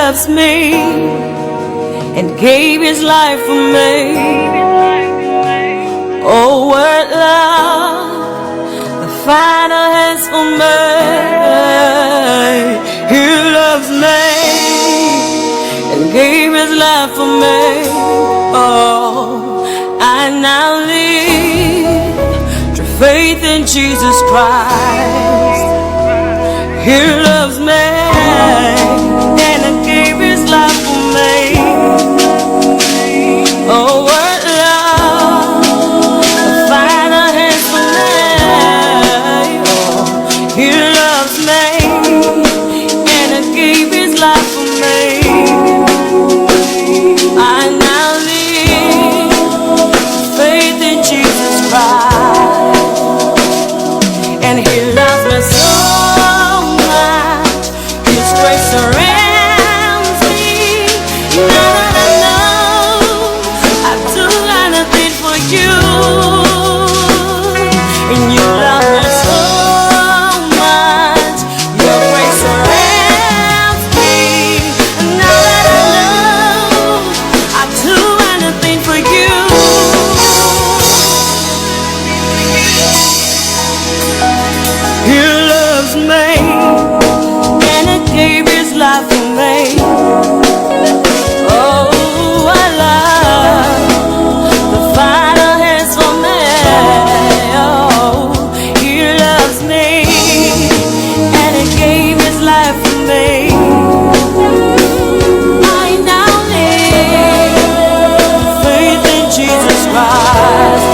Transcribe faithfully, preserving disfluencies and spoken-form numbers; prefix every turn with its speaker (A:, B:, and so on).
A: loves me and gave his life for me. Oh, what love the Father has for me. He loves me and gave his life for me. Oh, I now live through faith in Jesus Christ. He loves me and he gave his life for me. Oh, what love the Father has for me. Oh, he loves me and he gave his life for me. I now live faith in Jesus Christ, and he loves me so much. His grace surrounds me. Now that I know I'd do anything for you, and you love me so much. Your grace surrounds me. Now that I know I'd do anything for you. He loves me and he gave his life for me. Oh, I love the Father has for me. Oh, he loves me and he gave his life for me. I now live faith in Jesus Christ.